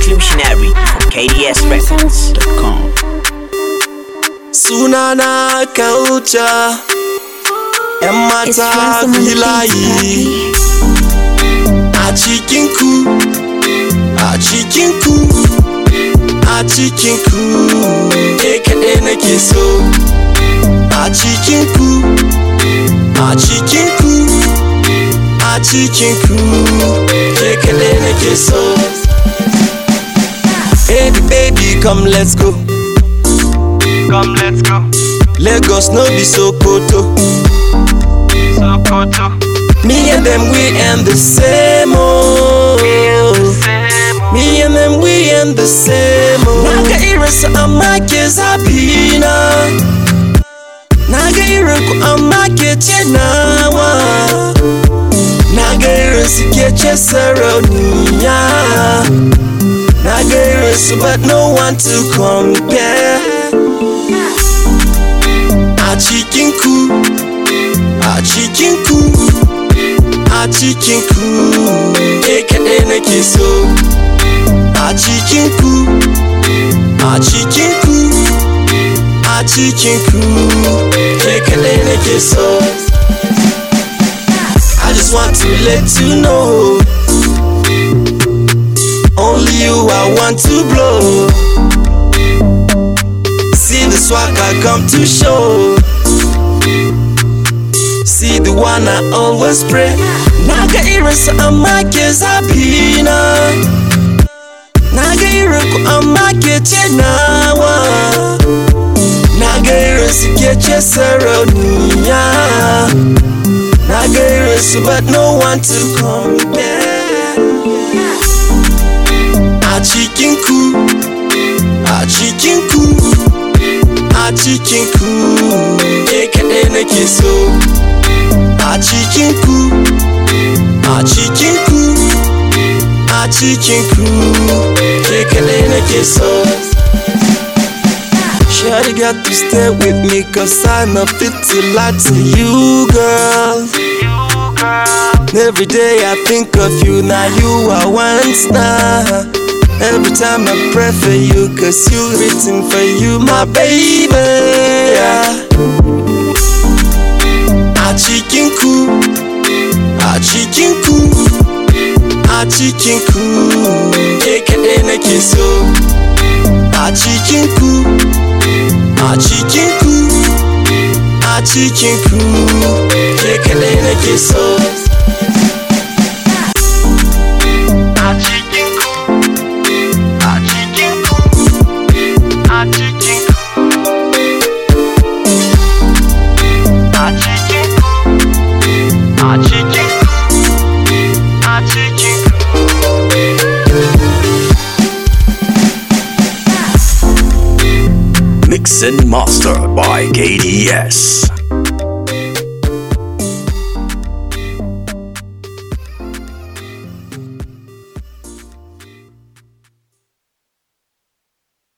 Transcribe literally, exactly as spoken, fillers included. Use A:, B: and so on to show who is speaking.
A: exclusionary from K D S Records dot com.
B: Sunana Kaucha, ‘yan mata ku yi layi a cikin ku, a cikin ku, a cikin ku, ke kaɗai nake so. A cikin ku, a cikin ku, a cikin ku, ke kaɗai nake so. Baby, baby, come let's go.
C: Come, let's go.
B: Lagos no be Sokoto.
C: Sokoto.
B: Me and them, we in the same oh. Me and them, we in the same oh. Naga irin su amma ke zabina, naga irin ku amma ke ce nawa, naga irin su ke ce sarauniya, naga irin su but no one to compare. A cikin ku, a cikin ku, a cikin ku, ke kaɗai nake so. A cikin ku, a cikin ku, a cikin ku, ke kaɗai nake so. I just want to let you know, only you I want to blow. See the swag I come to show, see the one I always pray. Naga irin su amma ke zabina, naga irin ku amma ke ce nawa, naga irin su ke ce sarauniya, naga irin su but no one to compare. A cikin ku, a cikin ku, a cikin ku, ke kaɗai nake so. A cikin ku, a cikin ku, a cikin ku, ke kaɗai nake so. Shawty got to stay with me cause I'm not fit to lie to you, girl. Every day I think of you, now you are one star. Every time I pray for you, cause you written for you, my baby, yeah. A cikin ku, a cikin ku, a cikin ku, ke kaɗai nake so. A cikin ku, a cikin ku, a cikin ku, ke kaɗai nake so.
A: Mix and master by K D S.